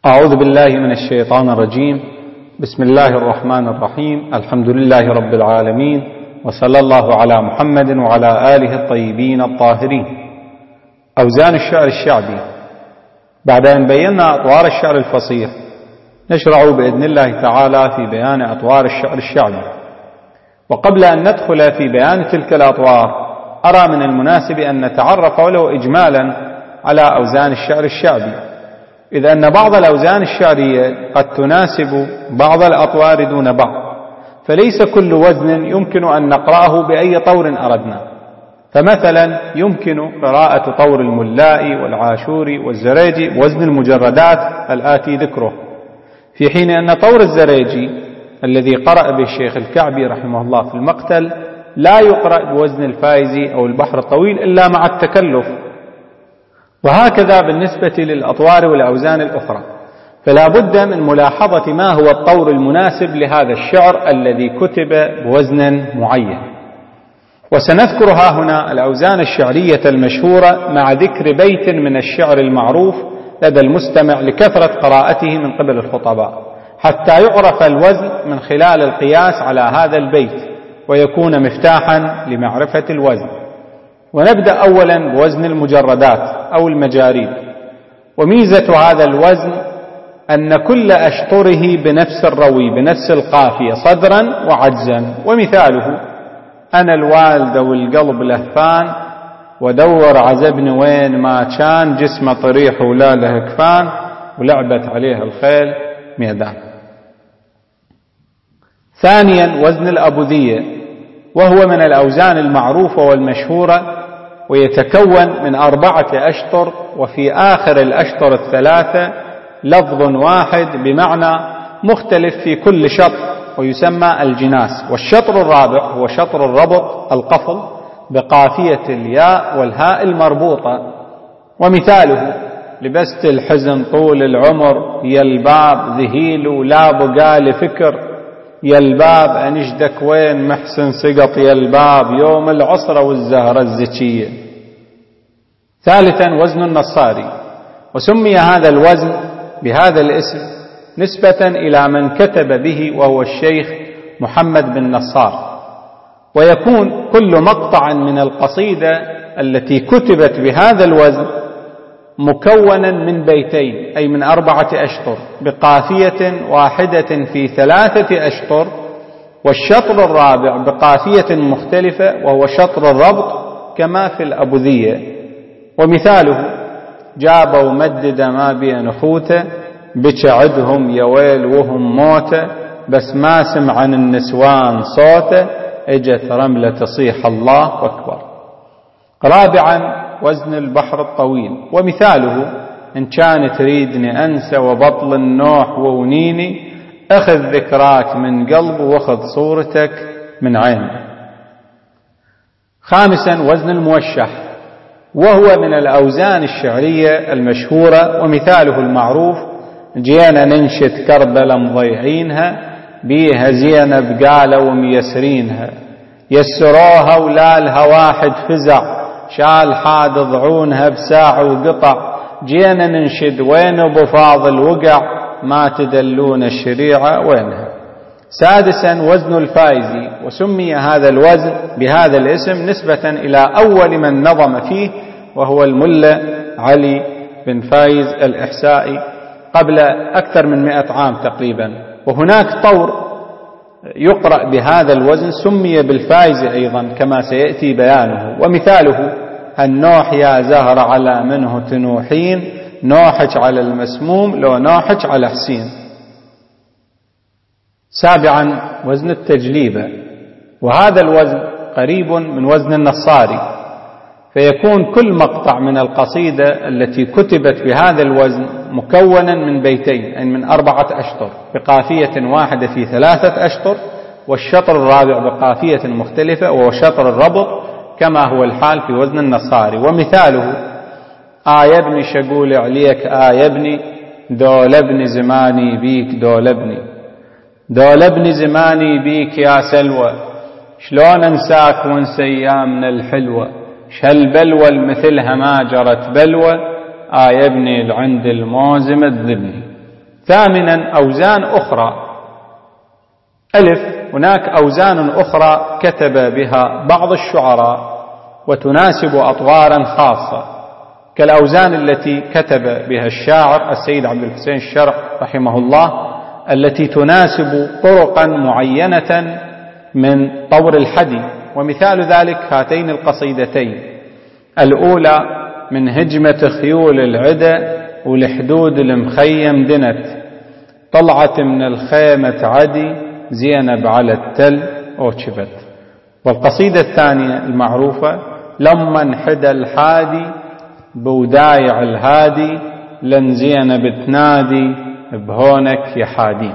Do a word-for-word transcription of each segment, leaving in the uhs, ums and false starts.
أعوذ بالله من الشيطان الرجيم. بسم الله الرحمن الرحيم. الحمد لله رب العالمين، وصلى الله على محمد وعلى آله الطيبين الطاهرين. أوزان الشعر الشعبي. بعد أن بينا أطوار الشعر الفصيح، نشرع بإذن الله تعالى في بيان أطوار الشعر الشعبي. وقبل أن ندخل في بيان تلك الأطوار، أرى من المناسب أن نتعرف ولو إجمالا على أوزان الشعر الشعبي، إذ أن بعض الأوزان الشعرية قد تناسب بعض الأطوار دون بعض، فليس كل وزن يمكن أن نقرأه بأي طور أردنا. فمثلا يمكن قراءة طور الملائي والعاشوري والزريجي وزن المجردات الآتي ذكره، في حين أن طور الزريجي الذي قرأ به الشيخ الكعبي رحمه الله في المقتل لا يقرأ بوزن الفايزي أو البحر الطويل إلا مع التكلف. وهكذا بالنسبة للأطوار والأوزان الأخرى، فلا بد من ملاحظة ما هو الطور المناسب لهذا الشعر الذي كتب بوزن معين. وسنذكر ها هنا الأوزان الشعرية المشهورة مع ذكر بيت من الشعر المعروف لدى المستمع لكثرة قراءته من قبل الخطباء، حتى يعرف الوزن من خلال القياس على هذا البيت ويكون مفتاحا لمعرفة الوزن. ونبدأ أولا بوزن المجردات أو المجاريد. وميزة هذا الوزن أن كل أشطره بنفس الروي بنفس القافية صدرا وعجزا. ومثاله: أنا الوالدة والقلب لهفان، ودور عزبني وين ما كان، جسمه طريح ولا له كفان، ولعبت عليه الخيل ميدان. ثانيا وزن الأبوذية، وهو من الأوزان المعروفة والمشهورة، ويتكون من أربعة أشطر، وفي آخر الأشطر الثلاثة لفظ واحد بمعنى مختلف في كل شطر، ويسمى الجناس. والشطر الرابع هو شطر الربط القفل بقافية الياء والهاء المربوطة. ومثاله: لبست الحزن طول العمر، يا الباب ذهيل لا بقى لفكر، يا الباب أنجدك وين محسن سقط، يا الباب يوم العصرة والزهرة الزكية. ثالثا وزن النصاري، وسمي هذا الوزن بهذا الاسم نسبة إلى من كتب به، وهو الشيخ محمد بن نصار. ويكون كل مقطع من القصيدة التي كتبت بهذا الوزن مكونا من بيتين، أي من أربعة أشطر بقافية واحدة في ثلاثة أشطر، والشطر الرابع بقافية مختلفة وهو شطر الربط كما في الأبوذية. ومثاله: جاب ومدد ما بين خوته، بشعدهم يويل وهم موته، بس ما سمع عن النسوان صوته، اجت رملة تصيح الله أكبر. رابعا وزن البحر الطويل، ومثاله: إن كان تريدني أنسى وبطل النوح وونيني، أخذ ذكراك من قلب واخذ صورتك من عين. خامسا وزن الموشح، وهو من الأوزان الشعرية المشهورة، ومثاله المعروف: جينا ننشد كربلا مضيعينها، بيها زينب قالوا وميسرينها، يسروها ولالها واحد فزع، شال حاد ضعونها بساع وقطع، جينا ننشد وين ابو فاضل وقع، ما تدلون الشريعة وينها. سادسا وزن الفايزي، وسمي هذا الوزن بهذا الاسم نسبة إلى أول من نظم فيه، وهو الملا علي بن فايز الإحسائي قبل أكثر من مئة عام تقريبا. وهناك طور يقرأ بهذا الوزن سمي بالفايز أيضا كما سيأتي بيانه. ومثاله: النوح يا زهر على منه تنوحين، نوحج على المسموم لو نوحج على حسين. سابعا وزن التجليبة، وهذا الوزن قريب من وزن النصاري، فيكون كل مقطع من القصيدة التي كتبت بهذا الوزن مكونا من بيتين، أي من أربعة أشطر بقافية واحدة في ثلاثة أشطر، والشطر الرابع بقافية مختلفة وهو شطر الربط كما هو الحال في وزن النصاري. ومثاله: آي ابني شقول عليك، آي ابني دول ابني زماني بيك، دول ابني دول ابني زماني بيك يا سلوى، شلون انساك وانسى ايامنا الحلوة، شهالبلوى المثلها ما جرت بلوى، آي ابني العند الموزم الذبني. ثامنا أوزان أخرى. ألف، هناك أوزان أخرى كتب بها بعض الشعراء وتناسب أطوارا خاصة، كالأوزان التي كتب بها الشاعر السيد عبد الحسين الشرق رحمه الله، التي تناسب طرقا معينة من طور الحدي. ومثال ذلك هاتين القصيدتين: الأولى: من هجمة خيول العدا والحدود المخيم دنت، طلعت من الخيمة عدي زينب على التل أوشبت. والقصيدة الثانية المعروفة: لما انحدى الحادي بودايع الهادي لن زينب تنادي بهونك يا حادي.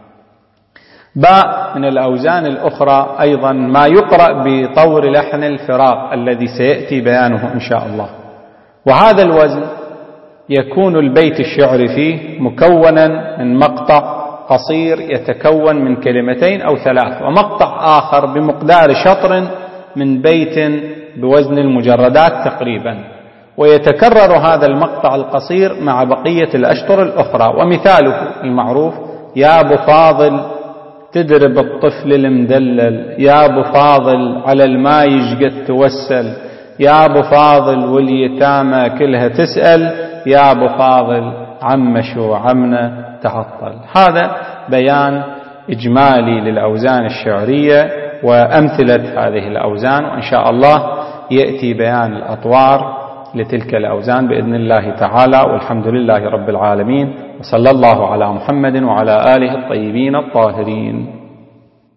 باء من الأوزان الأخرى أيضا ما يقرأ بطور لحن الفراق الذي سيأتي بيانه إن شاء الله. وهذا الوزن يكون البيت الشعري فيه مكونا من مقطع قصير يتكون من كلمتين أو ثلاث، ومقطع آخر بمقدار شطر من بيت بوزن المجردات تقريبا، ويتكرر هذا المقطع القصير مع بقية الأشطر الأخرى. ومثاله المعروف: يا أبو فاضل تدرب الطفل المدلل، يا أبو فاضل على الماء يشقد توسل، يا أبو فاضل واليتامى كلها تسأل، يا أبو فاضل عمش وعمنا تعطل. هذا بيان إجمالي للأوزان الشعرية وأمثلة هذه الأوزان، وإن شاء الله يأتي بيان الأطوار لتلك الأوزان بإذن الله تعالى. والحمد لله رب العالمين، وصلى الله على محمد وعلى آله الطيبين الطاهرين.